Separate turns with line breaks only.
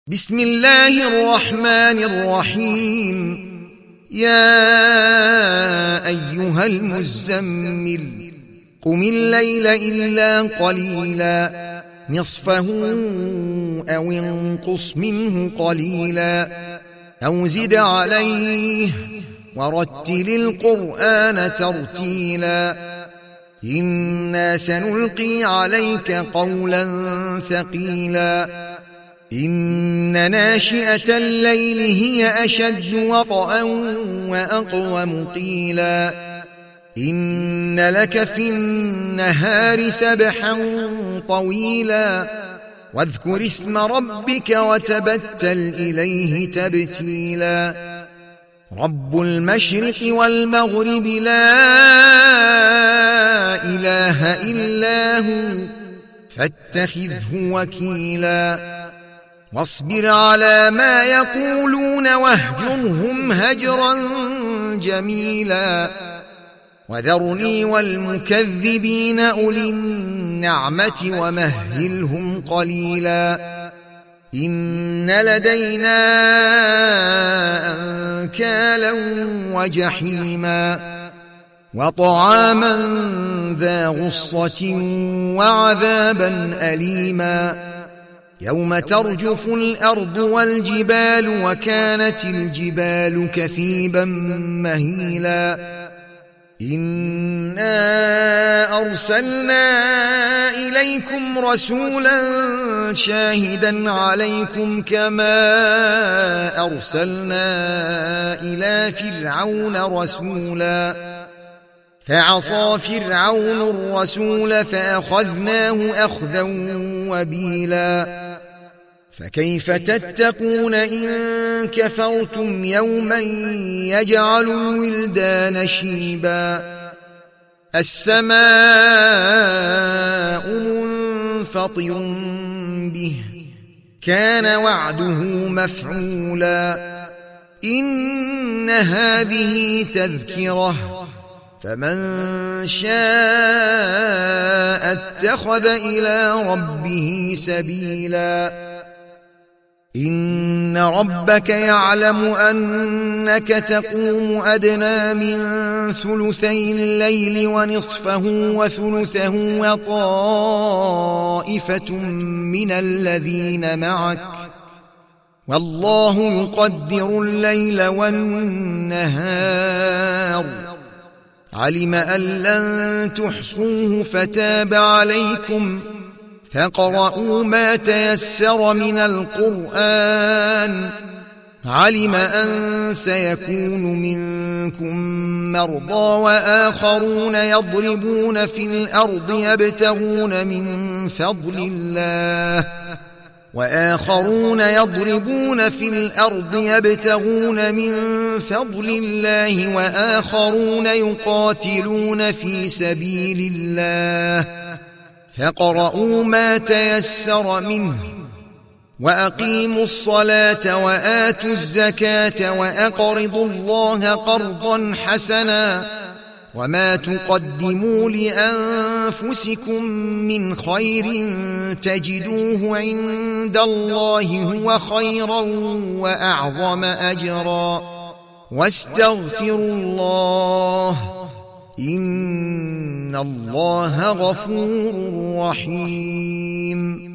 بسم الله الرحمن الرحيم. يا أيها المزمل قم الليل إلا قليلا نصفه أو انقص منه قليلا أو زد عليه ورتل القرآن ترتيلا إنا سنلقي عليك قولا ثقيلا إن ناشئة الليل هي أشد وطئا وأقوم قيلا إن لك في النهار سبحا طويلا واذكر اسم ربك وتبتل إليه تبتيلا رب المشرق والمغرب لا إله إلا هو فاتخذه وكيلا واصبر على ما يقولون واهجرهم هجرا جميلا وذرني والمكذبين أولي النعمة ومهلهم قليلا إن لدينا أنكالا وجحيما وطعاما ذا غصة وعذابا أليما يوم ترجف الأرض والجبال وكانت الجبال كثيبا مهيلا إنا أرسلنا إليكم رسولا شاهدا عليكم كما أرسلنا إلى فرعون رسولا فعصى فرعون الرسول فأخذناه أخذا وبيلا فكيف تتقون إن كفرتم يوما يجعل الولدان شيبا السماء منفطر به كان وعده مفعولا إن هذه تذكرة فمن شاء اتخذ إلى ربه سبيلا إن ربك يعلم أنك تقوم أدنى من ثلثي الليل ونصفه وثلثه وطائفة من الذين معك والله يقدر الليل والنهار علم أن لن تحصوه فتاب عليكم فاقرؤوا ما تيسر من القرآن علم أن سيكون منكم مرضى وآخرون يضربون في الأرض يبتغون من فضل الله وآخرون يقاتلون في سبيل الله فاقرؤوا ما تيسر منه وأقيموا الصلاة وآتوا الزكاة وأقرضوا الله قرضا حسنا وما تقدموا لأنفسكم من خير تجدوه عند الله هو خيرا وأعظم أجرا واستغفروا الله إن الله غفور رحيم.